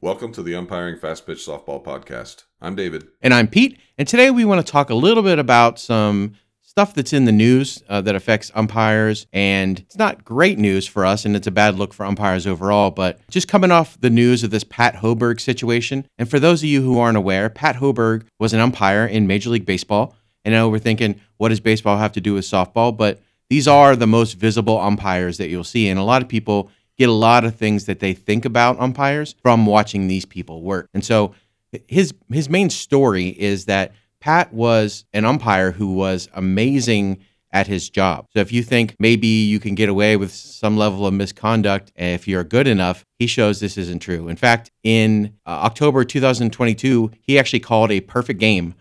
Welcome to the Umpiring Fast Pitch Softball Podcast. I'm David. And I'm Pete. And today we want to talk a little bit about some stuff that's in the news that affects umpires. And it's not great news for us, and it's a bad look for umpires overall. But just coming off the news of this Pat Hoberg situation. And for those of you who aren't aware, Pat Hoberg was an umpire in Major League Baseball. And now we're thinking, what does baseball have to do with softball? But these are the most visible umpires that you'll see. And a lot of people get a lot of things that they think about umpires from watching these people work. And so his main story is that Pat was an umpire who was amazing at his job. So if you think maybe you can get away with some level of misconduct if you're good enough, he shows this isn't true. In fact, in October 2022, he actually called a perfect game.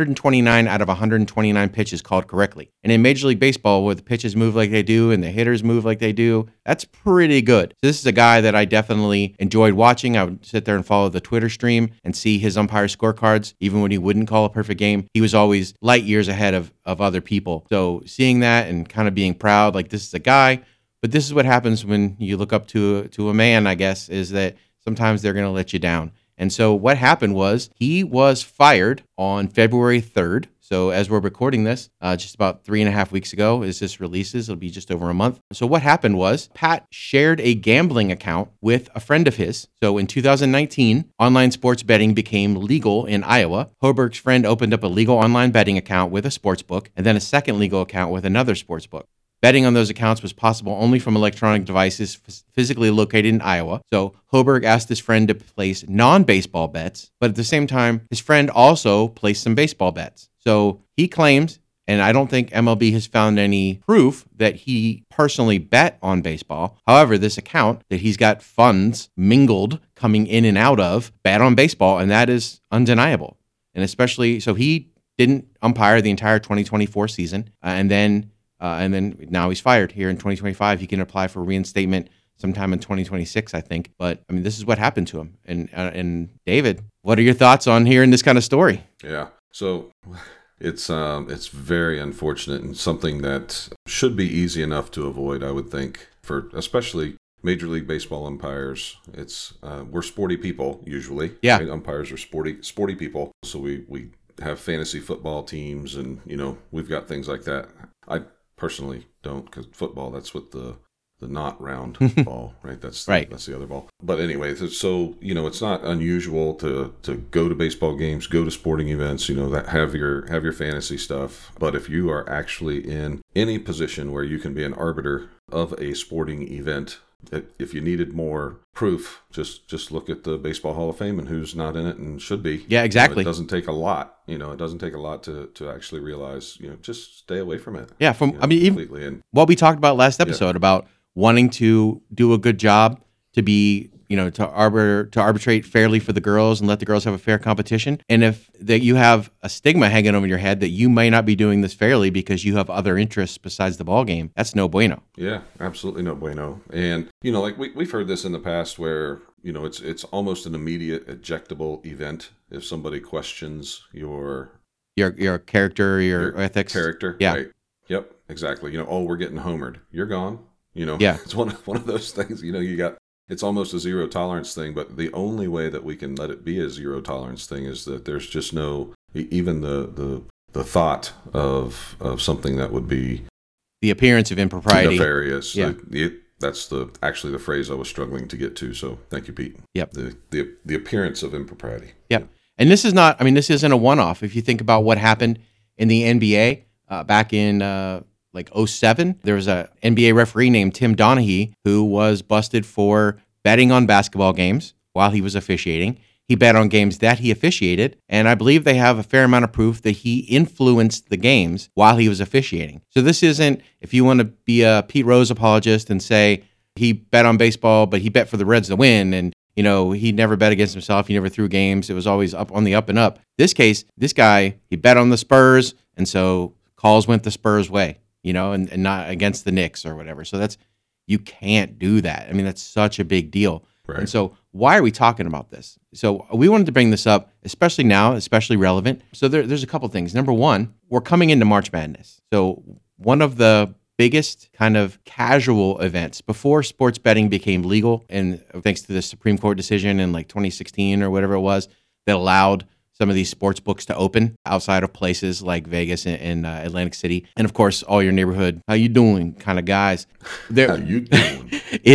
129 out of 129 pitches called correctly. And in Major League Baseball, where the pitches move like they do and the hitters move like they do, that's pretty good. So this is a guy that I definitely enjoyed watching. I would sit there and follow the Twitter stream and see his umpire scorecards. Even when he wouldn't call a perfect game, he was always light years ahead of other people. So seeing that and kind of being proud, like this is a guy. But this is what happens when you look up to a man, I guess, is that sometimes they're going to let you down. And so what happened was he was fired on February 3rd. So as we're recording this, just about 3.5 weeks ago, as this releases, it'll be just over a month. So what happened was Pat shared a gambling account with a friend of his. So in 2019, online sports betting became legal in Iowa. Hoberg's friend opened up a legal online betting account with a sports book and then a second legal account with another sports book. Betting on those accounts was possible only from electronic devices physically located in Iowa. So Hoberg asked his friend to place non-baseball bets, but at the same time, his friend also placed some baseball bets. So he claims, and I don't think MLB has found any proof that he personally bet on baseball. However, this account that he's got funds mingled coming in and out of bet on baseball, and that is undeniable. And especially, so he didn't umpire the entire 2024 season, and then now he's fired here in 2025. He can apply for reinstatement sometime in 2026, I think. But I mean, this is what happened to him. And David, what are your thoughts on hearing this kind of story? Yeah. So it's very unfortunate and something that should be easy enough to avoid, I would think, for especially Major League Baseball umpires. It's we're sporty people usually. Yeah. Right? Umpires are sporty people. So we have fantasy football teams, and we've got things like that. I personally don't, because football, that's with the not round ball, right? That's the other ball. But anyway, so it's not unusual to go to baseball games, go to sporting events, that have your fantasy stuff. But if you are actually in any position where you can be an arbiter of a sporting event, if you needed more proof, just look at the Baseball Hall of Fame and who's not in it and should be. Yeah, exactly. It doesn't take a lot. It doesn't take a lot to actually realize, just stay away from it. Yeah, completely. And what we talked about last episode about wanting to do a good job, to be, to arbitrate fairly for the girls and let the girls have a fair competition. And if that you have a stigma hanging over your head that you may not be doing this fairly because you have other interests besides the ball game, that's no bueno. Yeah, absolutely no bueno. And like we've heard this in the past where it's almost an immediate ejectable event if somebody questions your character, your ethics, character. Yeah. Right. Yep. Exactly. We're getting homered. You're gone. Yeah. It's one of those things. It's almost a zero tolerance thing, but the only way that we can let it be a zero tolerance thing is that there's just no, even the thought of something that would be the appearance of impropriety, nefarious. Yeah. That's actually the phrase I was struggling to get to. So thank you, Pete. Yep. The appearance of impropriety. Yep. And this isn't a one-off. If you think about what happened in the NBA back in 2007, there was a NBA referee named Tim Donaghy who was busted for betting on basketball games while he was officiating. He bet on games that he officiated, and I believe they have a fair amount of proof that he influenced the games while he was officiating. So this isn't, if you want to be a Pete Rose apologist and say he bet on baseball, but he bet for the Reds to win, and he never bet against himself, he never threw games, it was always up on the up and up. This case, this guy, he bet on the Spurs, and so calls went the Spurs' way. And not against the Knicks or whatever. So you can't do that. I mean, that's such a big deal. Right. And so why are we talking about this? So we wanted to bring this up, especially now, especially relevant. So there's a couple things. Number one, we're coming into March Madness. So one of the biggest kind of casual events before sports betting became legal. And thanks to the Supreme Court decision in like 2016 or whatever it was that allowed some of these sports books to open outside of places like Vegas and Atlantic City. And of course, all your neighborhood, how you doing kind of guys. There How you doing?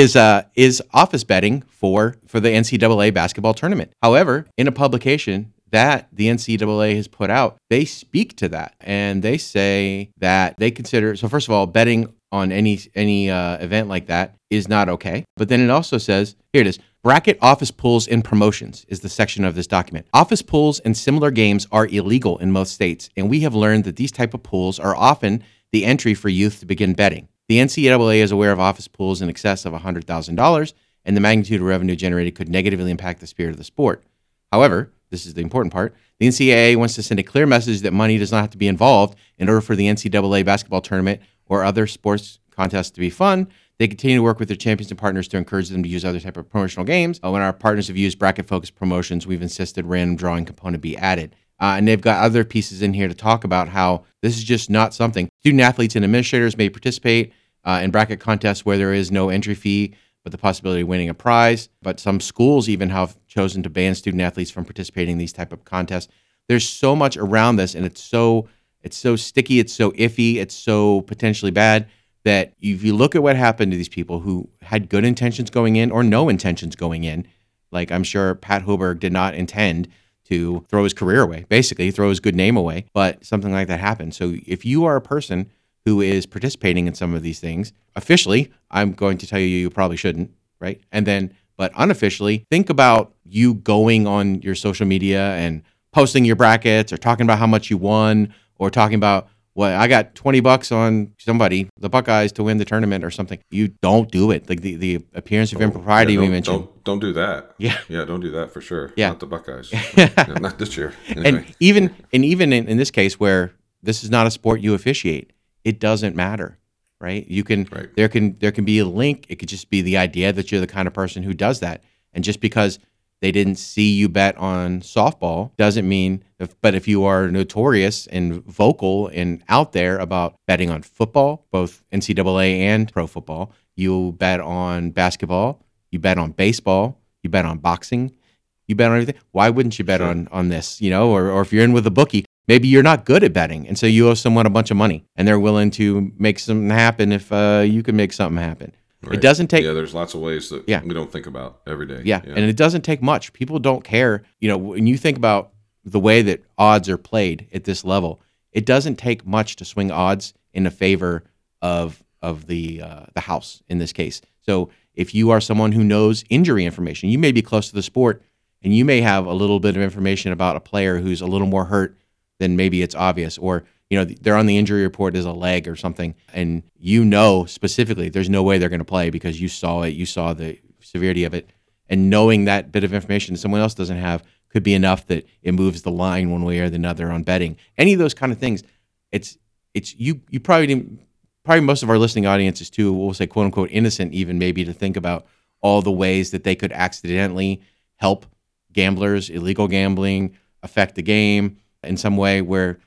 is office betting for the NCAA basketball tournament. However, in a publication that the NCAA has put out, they speak to that and they say that they consider, so first of all, betting on any event like that is not okay. But then it also says, here it is, bracket office pools and promotions is the section of this document. Office pools and similar games are illegal in most states, and we have learned that these type of pools are often the entry for youth to begin betting. The NCAA is aware of office pools in excess of $100,000, and the magnitude of revenue generated could negatively impact the spirit of the sport. However, this is the important part, the NCAA wants to send a clear message that money does not have to be involved in order for the NCAA basketball tournament or other sports contests to be fun. They continue to work with their champions and partners to encourage them to use other type of promotional games. When our partners have used bracket-focused promotions, we've insisted random drawing component be added. And they've got other pieces in here to talk about how this is just not something. Student athletes and administrators may participate in bracket contests where there is no entry fee, but the possibility of winning a prize. But some schools even have chosen to ban student athletes from participating in these type of contests. There's so much around this, and it's so sticky, it's so iffy, it's so potentially bad that if you look at what happened to these people who had good intentions going in or no intentions going in, like I'm sure Pat Hoiberg did not intend to throw his career away, basically throw his good name away, but something like that happened. So if you are a person who is participating in some of these things, officially, I'm going to tell you, you probably shouldn't, right? And then, but unofficially, think about you going on your social media and posting your brackets or talking about how much you won or talking about, well, I got $20 on somebody, the Buckeyes, to win the tournament or something. You don't do it. Like the appearance of impropriety we mentioned. Don't do that. Yeah. Yeah, don't do that for sure. Yeah. Not the Buckeyes. No, not this year. Anyway. And even in this case where this is not a sport you officiate, it doesn't matter, right? You can Right. there can be a link. It could just be the idea that you're the kind of person who does that. And just because they didn't see you bet on softball doesn't mean, but if you are notorious and vocal and out there about betting on football, both NCAA and pro football, you bet on basketball, you bet on baseball, you bet on boxing, you bet on everything. Why wouldn't you bet Sure. on this, or if you're in with a bookie, maybe you're not good at betting. And so you owe someone a bunch of money and they're willing to make something happen if you can make something happen. Right. It doesn't take, Yeah, there's lots of ways that Yeah. we don't think about every day. yeah, and it doesn't take much. People don't care. When you think about the way that odds are played at this level, it doesn't take much to swing odds in a favor of the house in this case. So if you are someone who knows injury information, you may be close to the sport and you may have a little bit of information about a player who's a little more hurt than maybe it's obvious, or they're on the injury report as a leg or something, and specifically there's no way they're going to play because you saw it, you saw the severity of it, and knowing that bit of information someone else doesn't have could be enough that it moves the line one way or the other on betting. Any of those kind of things, it's you probably didn't. Probably most of our listening audience is too, we'll say, quote unquote, innocent, even maybe to think about all the ways that they could accidentally help gamblers, illegal gambling, affect the game in some way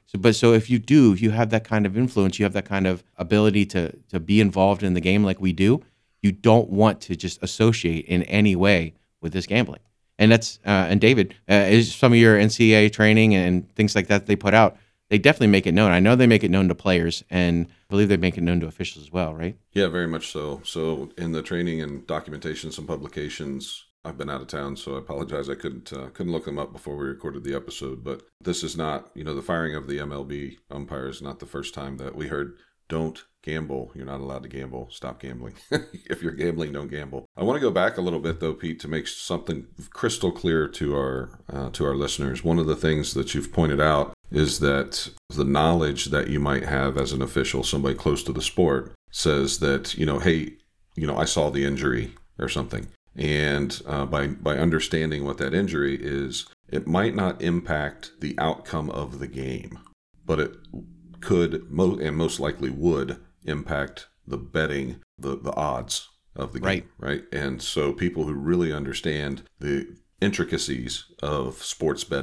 so if you have that kind of influence, you have that kind of ability to be involved in the game like we do, you don't want to just associate in any way with this gambling. And that's, and David, is some of your NCAA training and things like that they put out, they definitely make it known. I know they make it known to players, and I believe they make it known to officials as well, right? Yeah, very much so. So in the training and documentation, some publications, I've been out of town, so I apologize. I couldn't look them up before we recorded the episode. But this is not, the firing of the MLB umpire is not the first time that we heard, don't gamble. You're not allowed to gamble. Stop gambling. If you're gambling, don't gamble. I want to go back a little bit, though, Pete, to make something crystal clear to our listeners. One of the things that you've pointed out is that the knowledge that you might have as an official, somebody close to the sport, says that, hey, I saw the injury or something. And by understanding what that injury is, it might not impact the outcome of the game, but it could and most likely would impact the betting, the odds of the game, right? And so people who really understand the intricacies of sports betting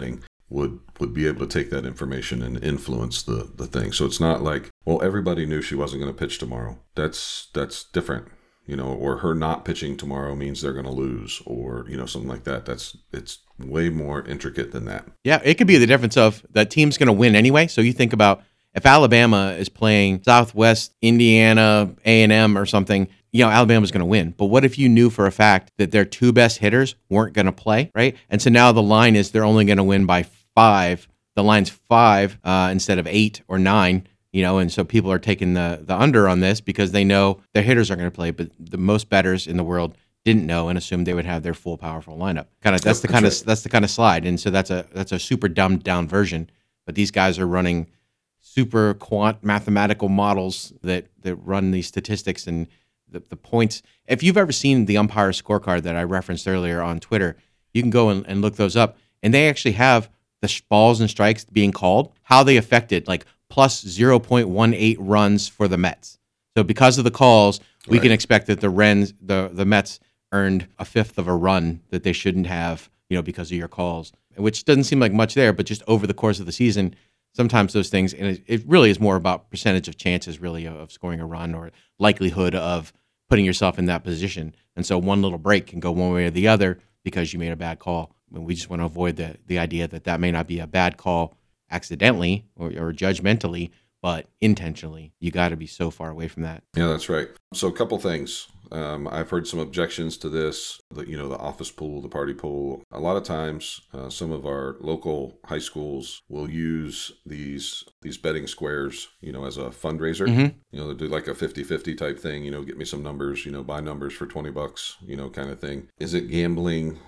would be able to take that information and influence the thing. So it's not like, well, everybody knew she wasn't going to pitch tomorrow. That's different, or her not pitching tomorrow means they're going to lose, or, something like that. It's way more intricate than that. Yeah, it could be the difference of that team's going to win anyway. So you think about if Alabama is playing Southwest Indiana, A&M or something, Alabama's going to win. But what if you knew for a fact that their two best hitters weren't going to play, right? And so now the line is they're only going to win by 5. The line's 5 instead of 8 or 9, and so people are taking the under on this because they know their hitters are going to play, but the most batters in the world didn't know and assumed they would have their full powerful lineup. That's the kind of slide. And so that's a super dumbed down version. But these guys are running super quant mathematical models that run these statistics and the points. If you've ever seen the umpire scorecard that I referenced earlier on Twitter, you can go and look those up. And they actually have the balls and strikes being called, how they affected, like plus 0.18 runs for the Mets. So because of the calls, we can expect that the Mets earned a fifth of a run that they shouldn't have, because of your calls, which doesn't seem like much there, but just over the course of the season, sometimes those things, and it really is more about percentage of chances really of scoring a run or likelihood of putting yourself in that position. And so one little break can go one way or the other because you made a bad call. And we just want to avoid the idea that may not be a bad call accidentally or judgmentally, but intentionally. You got to be so far away from that. Yeah, that's right. So a couple things. I've heard some objections to this, the office pool, the party pool. A lot of times, some of our local high schools will use these betting squares, as a fundraiser. Mm-hmm. They'll do like a 50-50 type thing, get me some numbers, buy numbers for $20, kind of thing. Is it gambling?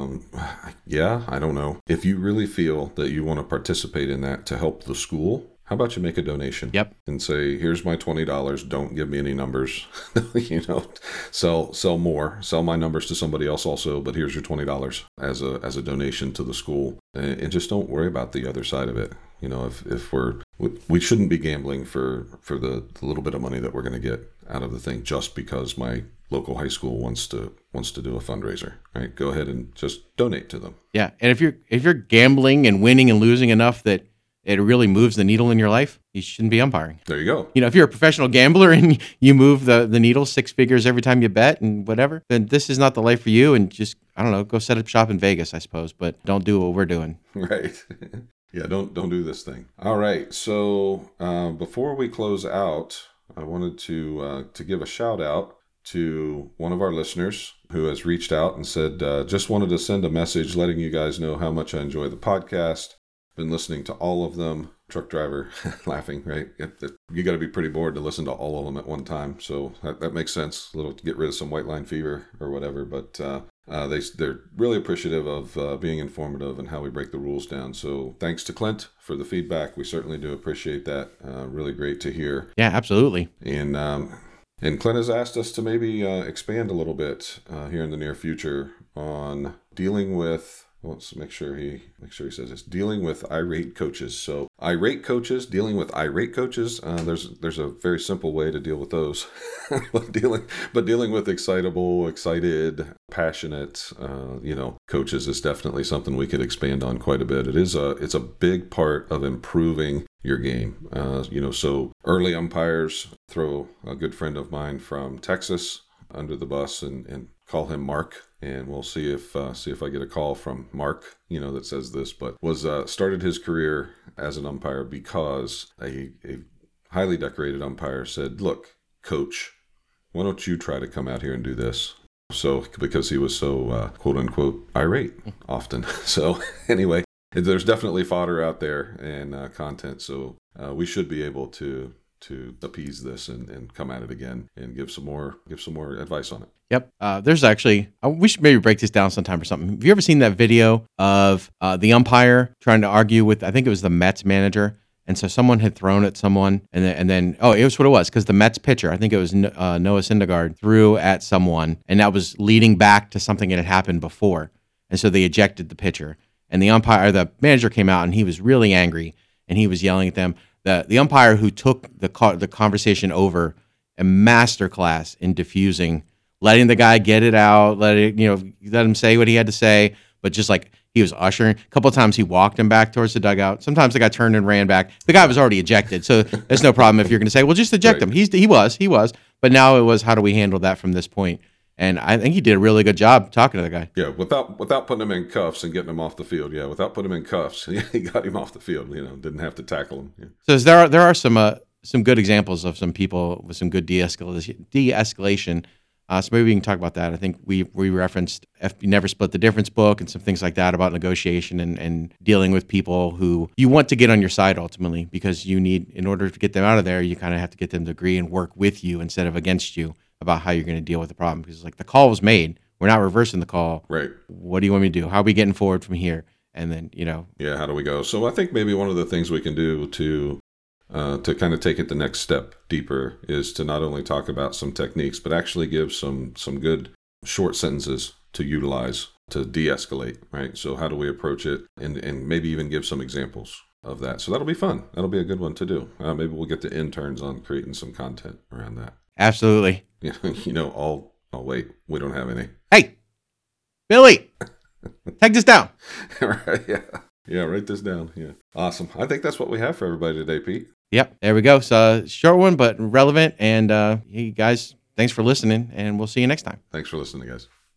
Yeah, I don't know. If you really feel that you want to participate in that to help the school, how about you make a donation? Yep. And say, here's my $20. Don't give me any numbers. Sell more. Sell my numbers to somebody else also, but here's your $20 as a donation to the school. And just don't worry about the other side of it. If we shouldn't be gambling for the little bit of money that we're going to get out of the thing just because my local high school wants to do a fundraiser, right? Go ahead and just donate to them. Yeah. And if you're gambling and winning and losing enough that it really moves the needle in your life, you shouldn't be umpiring. There you go. If you're a professional gambler and you move the needle 6 figures every time you bet and whatever, then this is not the life for you. And just, I don't know, go set up shop in Vegas, I suppose, but don't do what we're doing. Right. Yeah, don't do this thing. All right. So before we close out, I wanted to give a shout out to one of our listeners who has reached out and said, just wanted to send a message letting you guys know how much I enjoy the podcast. Been listening to all of them. Truck driver laughing, right? You got to be pretty bored to listen to all of them at one time. So that makes sense. A little to get rid of some white line fever or whatever. But they're really appreciative of being informative and how we break the rules down. So thanks to Clint for the feedback. We certainly do appreciate that. Really great to hear. Yeah, absolutely. And Clint has asked us to maybe expand a little bit here in the near future on dealing with. Let's make sure he says this. Dealing with irate coaches. So irate coaches, dealing with irate coaches. There's a very simple way to deal with those. but dealing with excited, passionate, coaches is definitely something we could expand on quite a bit. It's a big part of improving your game. So early umpires, throw a good friend of mine from Texas under the bus and call him Mark. And we'll see if I get a call from Mark, that says this, but was started his career as an umpire because a highly decorated umpire said, "Look, coach, why don't you try to come out here and do this?" So because he was so quote unquote irate often. So anyway, there's definitely fodder out there and content. So we should be able to appease this and come at it again and give some more advice on it. Yep. There's actually, we should maybe break this down sometime or something. Have you ever seen that video of the umpire trying to argue with, I think it was the Mets manager, and so someone had thrown at someone, and then it was what it was, because the Mets pitcher, I think it was Noah Syndergaard, threw at someone, and that was leading back to something that had happened before, and so they ejected the pitcher, and the manager came out, and he was really angry, and he was yelling at them. The umpire who took the conversation over, a masterclass in diffusing, letting the guy get it out, let him say what he had to say, but just like he was ushering. A couple of times he walked him back towards the dugout. Sometimes the guy turned and ran back. The guy was already ejected, so there's no problem if you're going to say, well, just eject him. He was. But now it was, how do we handle that from this point? And I think he did a really good job talking to the guy. Yeah, without putting him in cuffs and getting him off the field. Yeah, without putting him in cuffs, he got him off the field. Didn't have to tackle him. Yeah. So there are some good examples of some people with some good de-escalation. So maybe we can talk about that. I think we referenced You Never Split the Difference book and some things like that about negotiation and dealing with people who you want to get on your side ultimately, because in order to get them out of there, you kind of have to get them to agree and work with you instead of against you about how you're going to deal with the problem. Because like the call was made, we're not reversing the call. Right. What do you want me to do? How are we getting forward from here? And then, Yeah, how do we go? So I think maybe one of the things we can do to kind of take it the next step deeper is to not only talk about some techniques, but actually give some good short sentences to utilize to de-escalate, right? So how do we approach it, and maybe even give some examples of that. So that'll be fun. That'll be a good one to do. Maybe we'll get the interns on creating some content around that. Absolutely. Oh, wait, we don't have any. Hey, Billy, take this down. Right, yeah. Yeah, write this down. Yeah. Awesome. I think that's what we have for everybody today, Pete. Yep, there we go. So short one, but relevant. And hey, guys, thanks for listening, and we'll see you next time. Thanks for listening, guys.